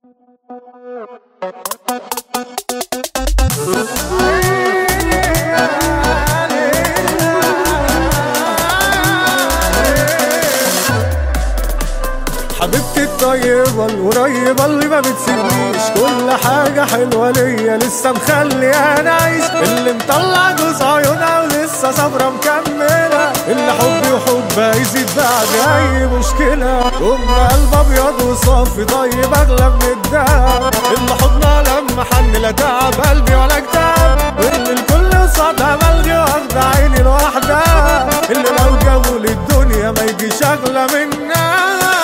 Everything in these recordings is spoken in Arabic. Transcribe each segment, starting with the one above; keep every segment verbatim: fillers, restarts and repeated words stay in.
حبيبتي الطيبة القريبة اللي ما بتسيبنيش، كل حاجة حلوة ليا لسه مخليها أعيش، اللي مطلع جوز عيونها ولسه صبرة مكملة، اللي حبي وحبها يزيد بعد أي مشكلة، أم قلب أبيض وصافي طيب أغلى من الدهب، اللي حضنها لما حن لا تعب قلبي ولا كتاب، واللي الكل قصادها ملغي واخدة عيني لوحدها، اللي لو جابوا للدنيا ما يجيش أغلى منها.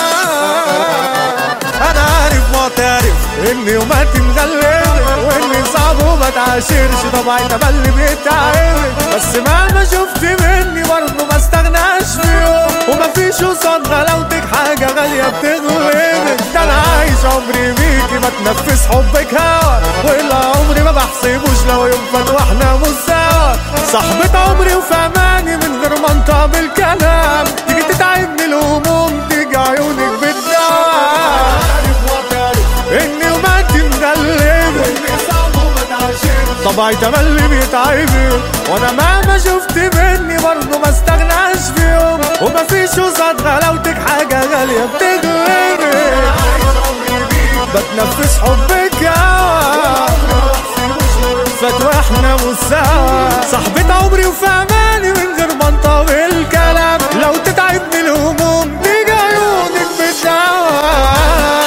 انا عارف معترف اني يوماتي مغلبة واني صعب وما تعاشرش، طبعي تملي بيتعبك، بس مهما شفت مني برضه ما استغناش في يوم، ومفيش قصاد غلاوتك حاجة غالية بتغلبك، ده انا عايش عمري بيكي بتنفس حبك هوا، والا عمري ما بحسبوش لو يوم فات واحنا مش سوا، صاحبة عمري وفهماني من غير ما انطق بالكلام، تيجي تتعبني الهموم تيجي عيونك بالدعاء، اني وماتي مغلبة واني صعب وما تعاشرش، طبعي تملي بيتعبك، وانا مهما شفت مني برضه ما استغناش في يوم، ومفيش قصاد غلاوتك حاجة غالية بتغلبك، بتنفس حبك هوا فات واحنا مش سوا، صاحبة عمري وفهماني من غير ما انطق الكلام، لو تتعبني الهموم تيجي عيونك بالدواء.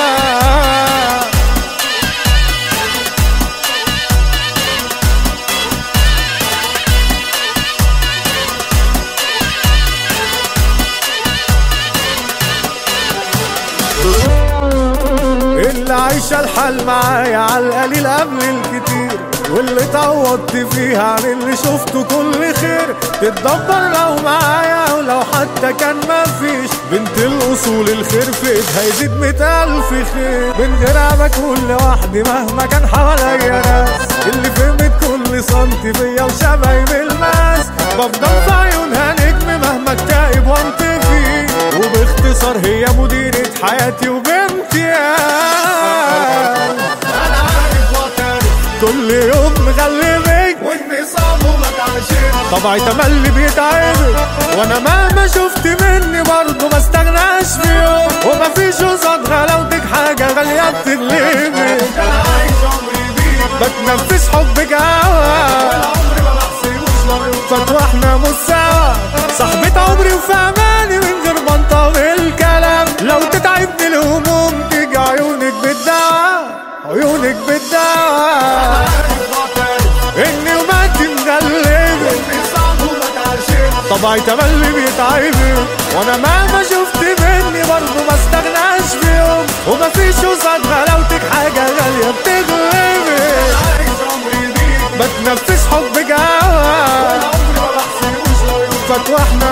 اللي عايشة الحال معايا عالقليل قبل الكتير، واللي تعوضت فيها عن اللي شفته كل خير، تتدبر لو معايا ولو حتى كان مفيش، بنت الأصول الخير في ايدها يزيد مية ألف خير، من غيرها بكون لوحدي مهما كان حواليا ناس، اللي فهمت كل سنتي فيا وشبهي بالماس، بفضل في عيونها نجم مهما اكتئب وانطفي، وباختصار هي مديرة حياتي وبامتياز. أنا عارف وعترف كل يوم مغلبك واني صعب وما تعاشرش، طبعي تملي بيتعبك، وانا مهما شفت مني برضه ما استغناش في يوم، ومفيش قصاد غلاوتك حاجة غالية بتغلبك، انا عايش عمري بيك بتنفس حبك هوا، والعمر ما بحسبوش لو يوم فات واحنا مش سوا، صاحبة عمري وفهماني من غير ما انطق الكلام، لو تتعبني الهموم تيجي عيونك بالدواء، عيونك بالدواء، اني وماتي مغلبة واني صعب وما تعاشرش، طبعي تملي بيتعبك، وانا مهما شفت مني برضه ما استغناش في يوم، ومفيش قصاد غلاوتك حاجة غالية بتغلبك، عايش عمري بيك بتنفس حبك هوا، والعمر ما بحسبوش لو يوم فات واحنا